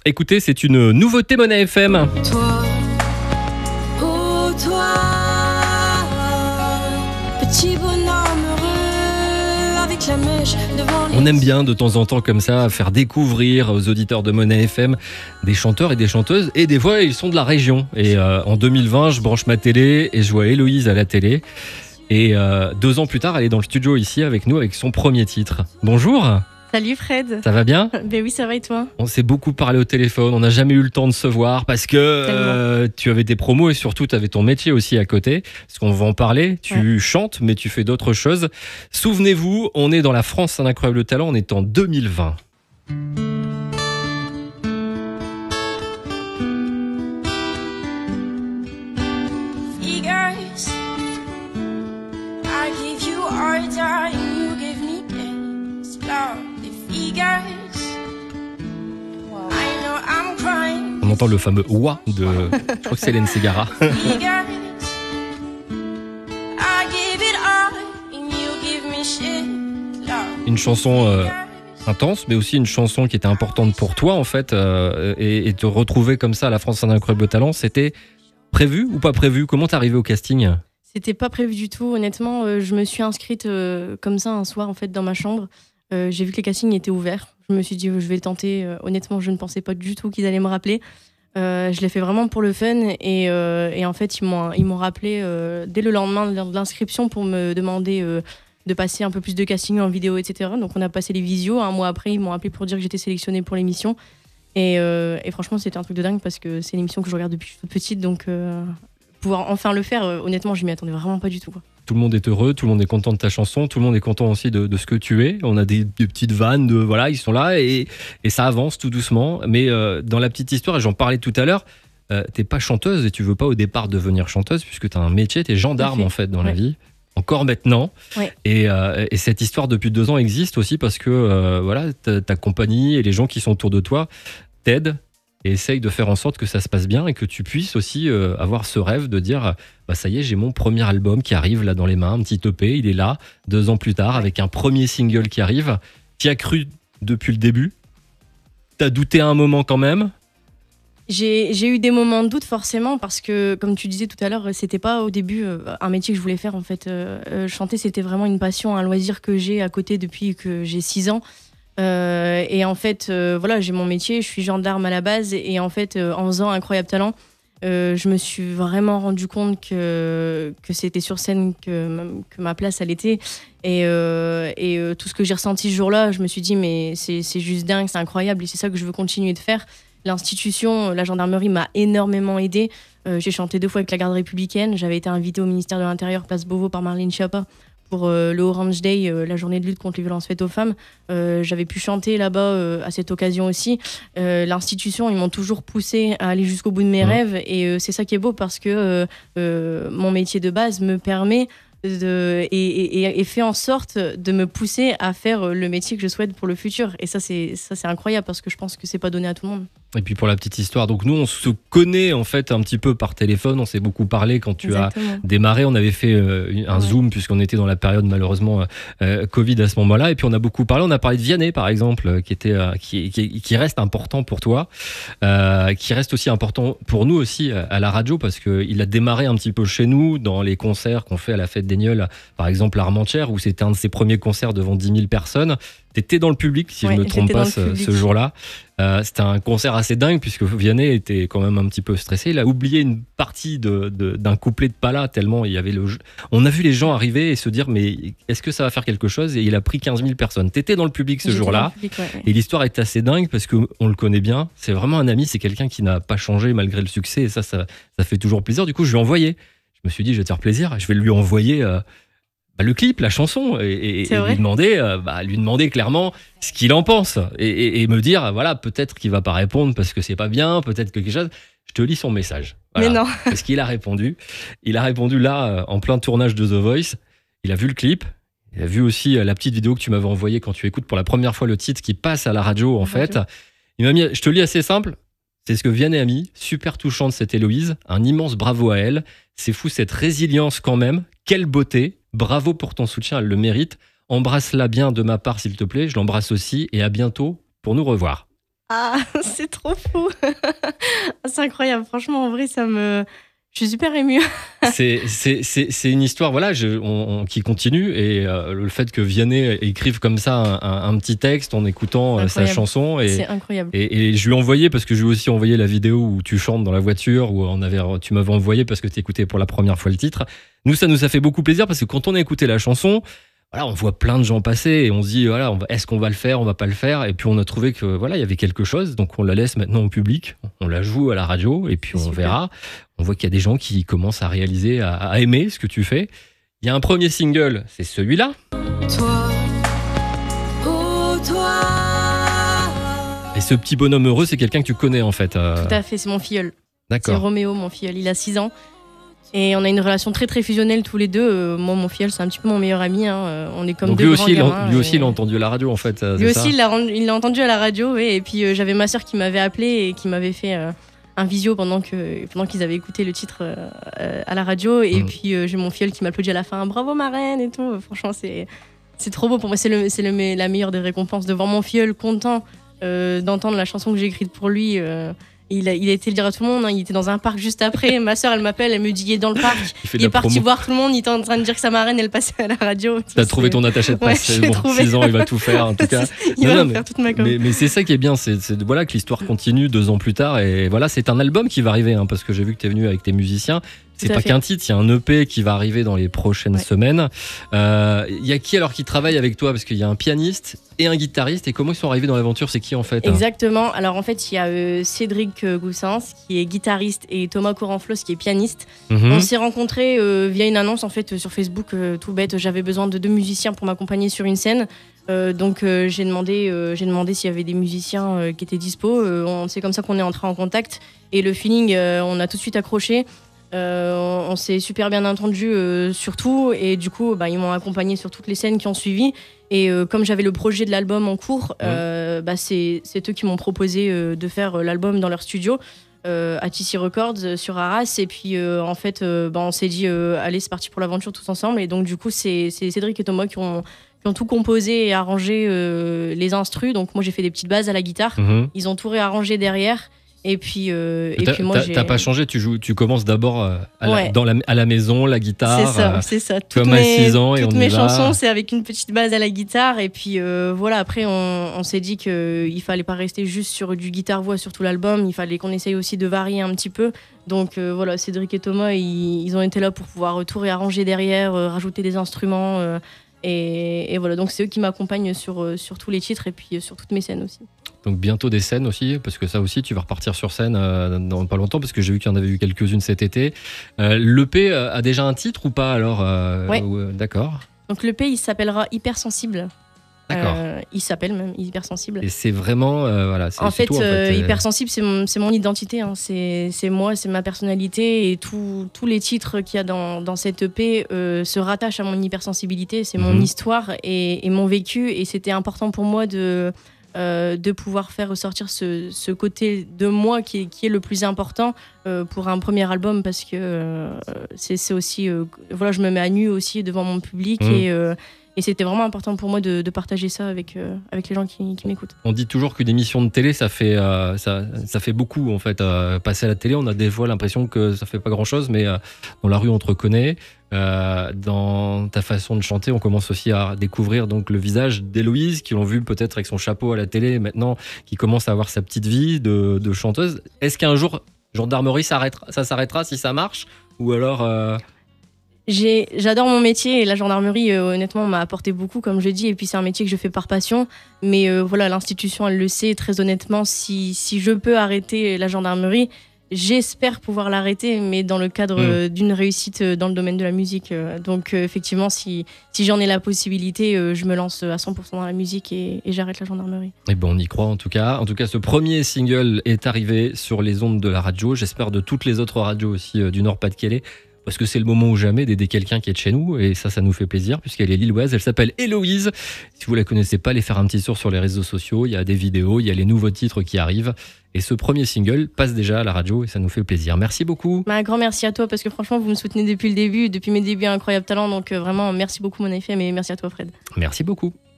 Écoutez, c'est une nouveauté Monnaie FM. Toi, oh toi, petit bonhomme heureux avec la mèche devant les... On aime bien de temps en temps comme ça faire découvrir aux auditeurs de Monnaie FM des chanteurs et des chanteuses, et des fois ils sont de la région. Et en 2020, je branche ma télé et je vois Héloïse à la télé. Et 2 ans plus tard, elle est dans le studio ici avec nous avec son premier titre. Bonjour. Salut Fred. Ça va bien ? Ben oui, ça va et toi ? On s'est beaucoup parlé au téléphone, on n'a jamais eu le temps de se voir parce que tu avais tes promos et surtout tu avais ton métier aussi à côté. Parce qu'on va en parler, tu chantes mais tu fais d'autres choses. Souvenez-vous, on est dans la France, un incroyable talent, on est en 2020. Figures, I give you order and you give me this love. The figures, I know I'm crying. On entend le fameux ouah de, je crois que c'est Hélène Ségara. Figures, I give it all and you give me shit. Love. Une chanson intense, mais aussi une chanson qui était importante pour toi en fait, et te retrouver comme ça à la France, un incroyable talent, c'était prévu ou pas prévu ? Comment t'es arrivé au casting ? C'était pas prévu du tout, honnêtement. Je me suis inscrite comme ça un soir en fait dans ma chambre. J'ai vu que les castings étaient ouverts. Je me suis dit je vais le tenter. Honnêtement, je ne pensais pas du tout qu'ils allaient me rappeler. Je l'ai fait vraiment pour le fun et en fait ils m'ont rappelé dès le lendemain de l'inscription pour me demander de passer un peu plus de casting en vidéo, etc. Donc on a passé les visios. Un mois après, ils m'ont appelé pour dire que j'étais sélectionnée pour l'émission. Et franchement, c'était un truc de dingue parce que c'est une émission que je regarde depuis toute petite. Donc pouvoir enfin le faire, honnêtement, je m'y attendais vraiment pas du tout, quoi. Tout le monde est heureux, tout le monde est content de ta chanson, tout le monde est content aussi de ce que tu es. On a des petites vannes, voilà, ils sont là et ça avance tout doucement. Mais dans la petite histoire, et j'en parlais tout à l'heure, t'es pas chanteuse et tu veux pas au départ devenir chanteuse puisque t'as un métier, t'es gendarme en fait dans la vie. Encore maintenant. Ouais. Et cette histoire depuis 2 ans existe aussi parce que voilà, ta compagnie et les gens qui sont autour de toi t'aident et essayent de faire en sorte que ça se passe bien et que tu puisses aussi avoir ce rêve de dire bah ça y est, j'ai mon premier album qui arrive là dans les mains, un petit EP, il est là 2 ans plus tard avec un premier single qui arrive. T'y as cru depuis le début ? T'as douté à un moment quand même ? J'ai eu des moments de doute forcément parce que, comme tu disais tout à l'heure, c'était pas au début un métier que je voulais faire en fait. Chanter, c'était vraiment une passion, un loisir que j'ai à côté depuis que j'ai 6 ans. Et en fait, voilà, j'ai mon métier, je suis gendarme à la base et en fait, en faisant Incroyable Talent, je me suis vraiment rendu compte que c'était sur scène que ma place elle était et tout ce que j'ai ressenti ce jour-là, je me suis dit mais c'est juste dingue, c'est incroyable et c'est ça que je veux continuer de faire. L'institution, la gendarmerie m'a énormément aidée. J'ai chanté 2 fois avec la garde républicaine. J'avais été invitée au ministère de l'Intérieur, place Beauvau, par Marlène Schiappa pour le Orange Day, la journée de lutte contre les violences faites aux femmes. J'avais pu chanter là-bas à cette occasion aussi. L'institution, ils m'ont toujours poussée à aller jusqu'au bout de mes rêves. Et c'est ça qui est beau parce que mon métier de base me permet et fait en sorte de me pousser à faire le métier que je souhaite pour le futur. Et ça, c'est incroyable parce que je pense que c'est pas donné à tout le monde. Et puis pour la petite histoire, donc nous on se connaît en fait un petit peu par téléphone, on s'est beaucoup parlé quand tu as démarré, on avait fait un Zoom puisqu'on était dans la période malheureusement Covid à ce moment-là, et puis on a beaucoup parlé, on a parlé de Vianney par exemple, qui reste important pour toi, qui reste aussi important pour nous aussi à la radio parce qu'il a démarré un petit peu chez nous dans les concerts qu'on fait à la Fête des Nieulles, par exemple à Armentières où c'était un de ses premiers concerts devant 10 000 personnes. T'étais dans le public, si je ne me trompe pas, ce jour-là. C'était un concert assez dingue, puisque Vianney était quand même un petit peu stressé. Il a oublié une partie d'un couplet de Pala, tellement il y avait on a vu les gens arriver et se dire, mais est-ce que ça va faire quelque chose ? Et il a pris 15 000 personnes. T'étais dans le public ce jour-là. Et l'histoire est assez dingue, parce qu'on le connaît bien. C'est vraiment un ami, c'est quelqu'un qui n'a pas changé malgré le succès. Et ça fait toujours plaisir. Du coup, je lui ai envoyé. Je me suis dit, je vais te faire plaisir. Je vais lui envoyer... le clip, la chanson, et lui demander clairement ce qu'il en pense et me dire voilà, peut-être qu'il va pas répondre parce que c'est pas bien, peut-être quelque chose. Je te lis son message. Voilà. Mais non. Parce qu'il a répondu. Il a répondu là en plein tournage de The Voice. Il a vu le clip. Il a vu aussi la petite vidéo que tu m'avais envoyée quand tu écoutes pour la première fois le titre qui passe à la radio en fait. Il m'a mis. Je te lis assez simple. C'est ce que Vianney a mis. Super touchante cette Héloïse. Un immense bravo à elle. C'est fou cette résilience quand même. Quelle beauté. Bravo pour ton soutien, elle le mérite. Embrasse-la bien de ma part, s'il te plaît. Je l'embrasse aussi et à bientôt pour nous revoir. Ah, c'est trop fou. C'est incroyable. Franchement, en vrai, je suis super émue. C'est une histoire voilà, qui continue et le fait que Vianney écrive comme ça un petit texte en écoutant sa chanson. C'est incroyable. Et je lui ai envoyé, parce que je lui ai aussi envoyé la vidéo où tu chantes dans la voiture, où tu m'avais envoyé parce que tu écoutais pour la première fois le titre. Nous, ça nous a fait beaucoup plaisir parce que quand on a écouté la chanson, voilà, on voit plein de gens passer et on se dit voilà, est-ce qu'on va le faire, on va pas le faire, et puis on a trouvé que voilà, il y avait quelque chose, donc on la laisse maintenant au public, on la joue à la radio et puis on verra. On voit qu'il y a des gens qui commencent à réaliser, à aimer ce que tu fais. Il y a un premier single, c'est celui-là. Toi, oh toi. Et ce petit bonhomme heureux, c'est quelqu'un que tu connais en fait. Tout à fait, c'est mon filleul. D'accord. C'est Roméo, mon filleul, il a 6 ans. Et on a une relation très très fusionnelle tous les deux. Moi, mon filleul, c'est un petit peu mon meilleur ami. On est comme donc deux grands gamins. Lui aussi, il a entendu à la radio en fait. Lui aussi, il l'a entendu à la radio. Ouais. Et puis j'avais ma sœur qui m'avait appelé et qui m'avait fait un visio pendant qu'ils avaient écouté le titre à la radio. Et puis j'ai mon filleul qui m'applaudit à la fin. Bravo ma reine et tout. Franchement, c'est trop beau. Pour moi, c'est la meilleure des récompenses de voir mon filleul content d'entendre la chanson que j'ai écrite pour lui. Il a été le dire à tout le monde, hein. Il était dans un parc juste après. Ma soeur, elle m'appelle, elle me dit il est dans le parc. Il est parti voir tout le monde, il était en train de dire que sa marraine, elle passait à la radio. T'as trouvé ton attaché de presse, ouais, bon, 6 ans, il va tout faire en tout cas. Il va faire toute ma com. Mais c'est ça qui est bien, c'est voilà, que l'histoire continue 2 ans plus tard. Et voilà, c'est un album qui va arriver, hein, parce que j'ai vu que t'es venu avec tes musiciens. C'est pas qu'un titre, il y a un EP qui va arriver dans les prochaines semaines. Il y a qui alors qui travaille avec toi? Parce qu'il y a un pianiste et un guitariste. Et comment ils sont arrivés dans l'aventure? C'est qui en fait? Exactement. Alors en fait, il y a Cédric Goussens qui est guitariste et Thomas Corenflos qui est pianiste. On s'est rencontrés via une annonce en fait sur Facebook, tout bête. J'avais besoin de 2 musiciens pour m'accompagner sur une scène. Donc j'ai demandé s'il y avait des musiciens qui étaient dispo. C'est comme ça qu'on est entré en contact. Et le feeling, on a tout de suite accroché. On s'est super bien entendu surtout, et du coup ils m'ont accompagné sur toutes les scènes qui ont suivi, et comme j'avais le projet de l'album en cours, c'est eux qui m'ont proposé de faire l'album dans leur studio à TC Records sur Arras, et puis en fait on s'est dit allez, c'est parti pour l'aventure tous ensemble. Et donc du coup c'est Cédric et Thomas qui ont tout composé et arrangé les instrus. Donc moi j'ai fait des petites bases à la guitare, ils ont tout réarrangé derrière. Et puis moi t'as pas changé, tu commences d'abord à la maison, la guitare. C'est ça. Toutes mes chansons, c'est avec une petite base à la guitare. Et puis voilà, après on s'est dit qu'il fallait pas rester juste sur du guitare-voix sur tout l'album, il fallait qu'on essaye aussi de varier un petit peu. Donc voilà, Cédric et Thomas, ils ont été là pour pouvoir tout réarranger derrière, rajouter des instruments. Et voilà, donc c'est eux qui m'accompagnent sur tous les titres et puis sur toutes mes scènes aussi. Donc bientôt des scènes aussi, parce que ça aussi tu vas repartir sur scène dans pas longtemps, parce que j'ai vu qu'il y en avait eu quelques-unes cet été. L'EP a déjà un titre ou pas alors? Ouais. D'accord. Donc l'EP il s'appellera Hypersensible. D'accord. Il s'appelle même Hypersensible. Et c'est vraiment en fait, Hypersensible, c'est mon identité, hein. C'est moi, c'est ma personnalité, et tous les titres qu'il y a dans cette EP se rattachent à mon hypersensibilité. C'est mon histoire et mon vécu, et c'était important pour moi de pouvoir faire ressortir ce côté de moi qui est le plus important pour un premier album, parce que c'est aussi voilà, je me mets à nu aussi devant mon public, et c'était vraiment important pour moi de partager ça avec les gens qui m'écoutent. On dit toujours qu'une émission de télé, ça fait beaucoup en fait. Passer à la télé, on a des fois l'impression que ça fait pas grand-chose, mais dans la rue, on te reconnaît. Dans ta façon de chanter, on commence aussi à découvrir donc le visage d'Héloïse, qui l'ont vu peut-être avec son chapeau à la télé, maintenant qui commence à avoir sa petite vie de chanteuse. Est-ce qu'un jour, Gendarmerie ça s'arrêtera si ça marche, ou alors J'adore mon métier, et la gendarmerie honnêtement m'a apporté beaucoup, comme je dis, et puis c'est un métier que je fais par passion, mais voilà, l'institution elle le sait. Très honnêtement, si je peux arrêter la gendarmerie, j'espère pouvoir l'arrêter, mais dans le cadre d'une réussite dans le domaine de la musique. Donc effectivement, si j'en ai la possibilité, je me lance à 100% dans la musique et j'arrête la gendarmerie. Et bon, on y croit en tout cas. En tout cas, ce premier single est arrivé sur les ondes de la radio. J'espère de toutes les autres radios aussi du Nord-Pas-de-Calais, parce que c'est le moment ou jamais d'aider quelqu'un qui est de chez nous, et ça nous fait plaisir, puisqu'elle est lilloise. Elle s'appelle Héloïse. Si vous la connaissez pas, allez faire un petit tour sur les réseaux sociaux. Il y a des vidéos, il y a les nouveaux titres qui arrivent, et ce premier single passe déjà à la radio, et ça nous fait plaisir. Merci beaucoup. Un grand merci à toi, parce que franchement vous me soutenez depuis le début, depuis mes débuts à Incroyable Talent, donc vraiment merci beaucoup Mon FM, et merci à toi Fred. Merci beaucoup.